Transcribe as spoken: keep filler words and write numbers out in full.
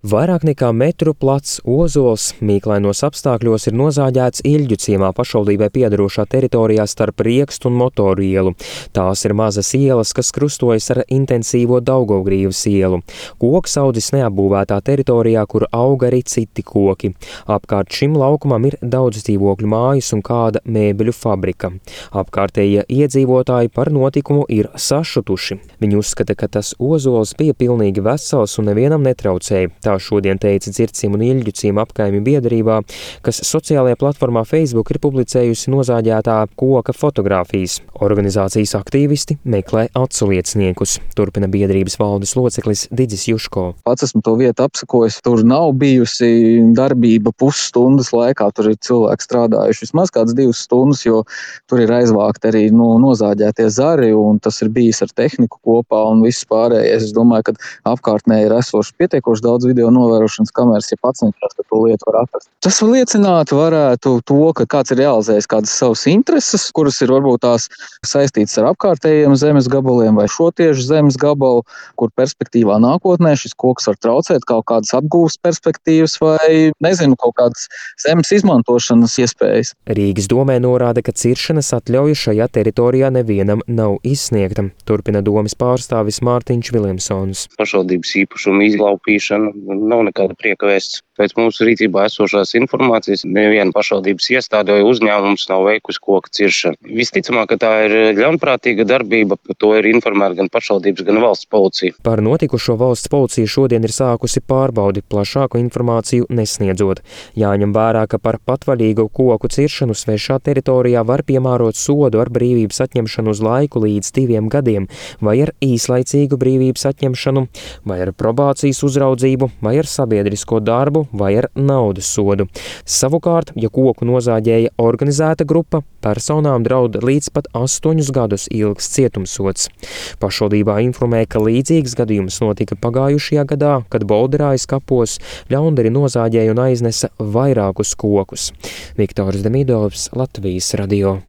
Vairāk nekā metru plats ozols mīklainos apstākļos ir nozāģēts Ilģu ciemā pašvaldībai piederošā teritorijā starp Riekstu un Motoru ielu. Tās ir mazas ielas, kas krustojas ar intensīvo Daugavgrīvas ielu. Koks audzis neapbūvētā teritorijā, kur auga arī citi koki. Apkārt šim laukumam ir daudz dzīvokļu mājas un kāda mēbeļu fabrika. Apkārtējie iedzīvotāji par notikumu ir sašutuši. Viņi uzskata, ka tas ozols bija pilnīgi vesels un nevienam netraucēja. Tā šodien teica Dzircim un Ilģu ciema apkaimju biedrībā, kas sociālajā platformā Facebook ir publicējusi nozāģētā koka fotogrāfijas. Organizācijas aktīvisti meklē atslieciniekus, turpina biedrības valdes loceklis Didzis Juško. Pats esmu to vietu apsakojis, tur nav bijusi darbība pusstundas laikā, tur ir cilvēki strādājuši vismaz kāds divas stundas, jo tur ir aizvākti arī no nozāģētie zari, un tas ir bijis ar tehniku kopā un viss pārējais. Es domāju, ka apkārtnē ir esoši pietiekoši daudz video novērošanas kameras, ja pats neķers, ka to lietu var atrast. Tas liecinātu varētu to, ka kāds ir realizējis kādas savas intereses, kuras ir varbūt tās saistītas ar apkārtējiem zemes gabaliem vai šo tieši zemes gabalu, kur perspektīvā nākotnē šis koks var traucēt kaut kādas apgūves perspektīvas vai, nezinu, kaut kādas zemes izmantošanas iespējas. Rīgas domē norāda, ka ciršanas atļauja šajā teritorijā nevienam nav izsniegta, turpina domes pārstāvis Mārtiņš Viljamsons. Pašvaldības īpašuma izlaupīšana nav nekāda prieka vēsts. Pēc mūsu rīcībā esošās informācijas neviena pašvaldības iestāde vai uzņēmums nav veikusi koka ciršanu. Visticamāk, ka tā ir ļaunprātīga darbība, par to ir informēta gan pašvaldības, gan valsts policija. Par notikušo valsts policija šodien ir sākusi pārbaudi, plašāku informāciju nesniedzot. Jāņem vērā, ka par patvaļīgu koku ciršanu svešā teritorijā var piemērot sodu ar brīvības atņemšanu uz laiku līdz diviem gadiem, vai ar īslaicīgu brīvības atņemšanu, vai ar probācijas uzraudzību, vai ar sabiedrisko darbu, vai ar naudas sodu. Savukārt, ja koku nozāģēja organizēta grupa, personām draud līdz pat astoņus gadus ilgs cietumsods. Pašvaldībā informē, ka līdzīgs gadījums notika pagājušajā gadā, kad Bolderājas kapos ļaundari nozāģēja un aiznesa vairākus kokus. Viktors Demidovs, Latvijas radio.